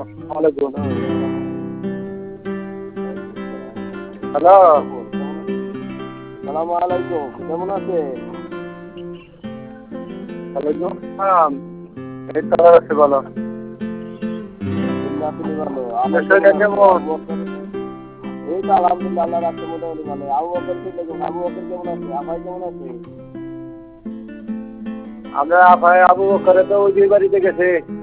ওয়ালাইকুম হ্যালো সালাম আলাইকুম কেমন আছেন ওয়ালাইকুম আসসালাম এই তো আছে ভালো আপনি ভালো আমার শরীরটা কেমন এই তো আলহামদুলিল্লাহ আল্লাহ রাখতে মোটামুটি ভালো আবু বকর কেমন আছে আপাই কেমন আছে আমরা আপাই আবু বকরে তো ওই বাড়িতে গেছে